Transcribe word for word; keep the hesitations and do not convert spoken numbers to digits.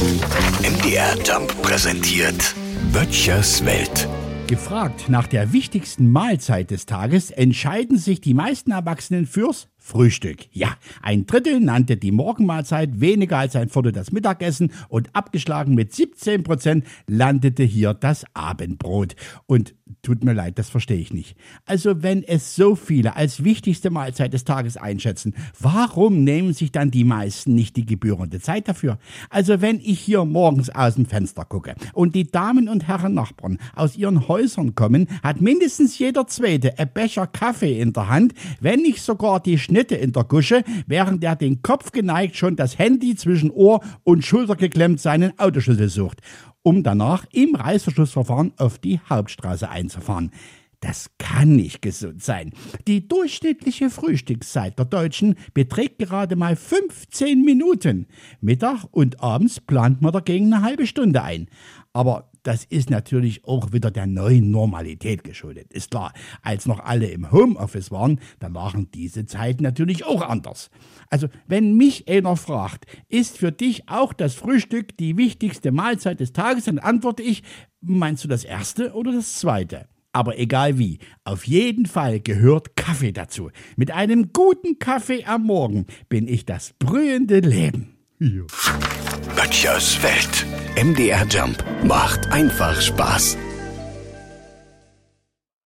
M D R Jump präsentiert Böttchers Welt. Gefragt nach der wichtigsten Mahlzeit des Tages entscheiden sich die meisten Erwachsenen fürs Frühstück. Ja, ein Drittel nannte die Morgenmahlzeit, weniger als ein Viertel das Mittagessen und abgeschlagen mit siebzehn Prozent landete hier das Abendbrot. Und tut mir leid, das verstehe ich nicht. Also wenn es so viele als wichtigste Mahlzeit des Tages einschätzen, warum nehmen sich dann die meisten nicht die gebührende Zeit dafür? Also wenn ich hier morgens aus dem Fenster gucke und die Damen und Herren Nachbarn aus ihren Häusern kommen, hat mindestens jeder Zweite ein Becher Kaffee in der Hand, wenn nicht sogar die Schnitte in der Gusche, während er den Kopf geneigt schon das Handy zwischen Ohr und Schulter geklemmt seinen Autoschlüssel sucht, um danach im Reißverschlussverfahren auf die Hauptstraße einzufahren. Das kann nicht gesund sein. Die durchschnittliche Frühstückszeit der Deutschen beträgt gerade mal fünfzehn Minuten. Mittag und abends plant man dagegen eine halbe Stunde ein. Aber das ist natürlich auch wieder der neuen Normalität geschuldet. Ist klar, als noch alle im Homeoffice waren, dann waren diese Zeiten natürlich auch anders. Also, wenn mich einer fragt, ist für dich auch das Frühstück die wichtigste Mahlzeit des Tages, dann antworte ich, meinst du das erste oder das zweite? Aber egal wie, auf jeden Fall gehört Kaffee dazu. Mit einem guten Kaffee am Morgen bin ich das brühende Leben. Ja. Böttchers Welt. M D R Jump macht einfach Spaß.